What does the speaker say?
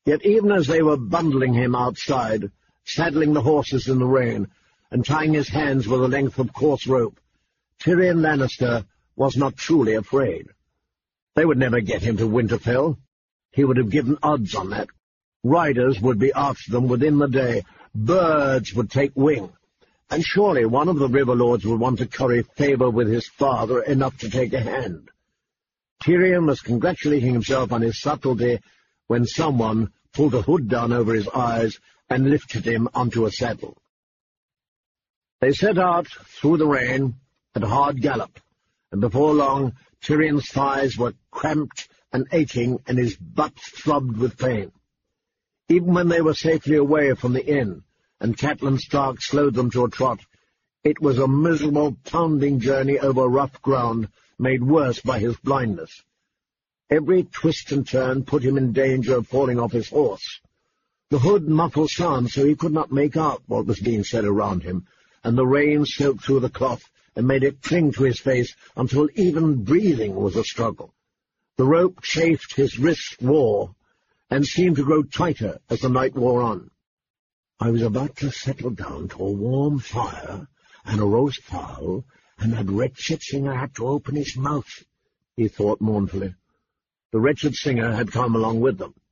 Yet even as they were bundling him outside, saddling the horses in the rain, and tying his hands with a length of coarse rope, Tyrion Lannister was not truly afraid. They would never get him to Winterfell. He would have given odds on that. Riders would be after them within the day. Birds would take wing. And surely one of the River Lords would want to curry favour with his father enough to take a hand. Tyrion was congratulating himself on his subtlety when someone pulled a hood down over his eyes and lifted him onto a saddle. They set out through the rain at a hard gallop, and before long Tyrion's thighs were cramped and aching, and his butt throbbed with pain. Even when they were safely away from the inn, and Catelyn Stark slowed them to a trot, it was a miserable, pounding journey over rough ground, made worse by his blindness. Every twist and turn put him in danger of falling off his horse. The hood muffled sound so he could not make out what was being said around him, and the rain soaked through the cloth and made it cling to his face until even breathing was a struggle. The rope chafed, his wrists wore, and seemed to grow tighter as the night wore on. I was about to settle down to a warm fire and a roast fowl, and that wretched singer had to open his mouth, he thought mournfully. The wretched singer had come along with them.